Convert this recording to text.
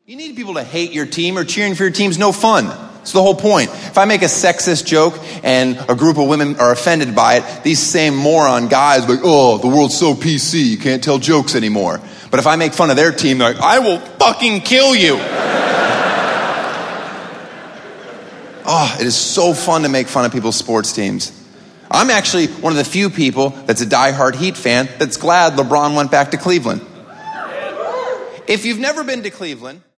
You need people to hate your team, or cheering for your team's no fun. It's the whole point. If I make a sexist joke and a group of women are offended by it, these same moron guys are like, oh, the world's so PC, you can't tell jokes anymore. But if I make fun of their team, they're like, I will fucking kill you. Oh, it is so fun to make fun of people's sports teams. I'm actually one of the few people that's a diehard Heat fan that's glad LeBron went back to Cleveland. If you've never been to Cleveland...